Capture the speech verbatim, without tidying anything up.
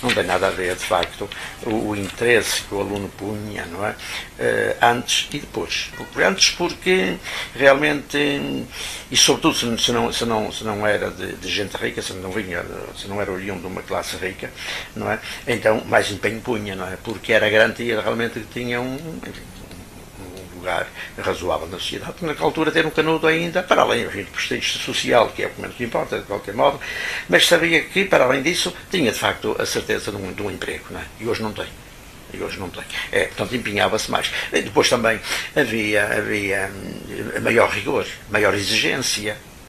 não tem nada a ver, de facto, o, o interesse que o aluno punha, não é? Uh, antes e depois. Antes porque realmente, e sobretudo se, se, não, se, não, se não era de, de gente rica, se não vinha, se não era oriundo de uma classe rica, não é? Então mais empenho punha, não é? Porque era garantia realmente que tinha um, enfim, lugar razoável na sociedade, porque naquela altura ter um canudo ainda, para além enfim, do prestígio social, que é o que menos importa, de qualquer modo, mas sabia que, para além disso, tinha de facto a certeza de um, de um emprego, não é? E hoje não tem. E hoje não tem. É, portanto, empenhava-se mais. E depois também havia, havia maior rigor, maior exigência.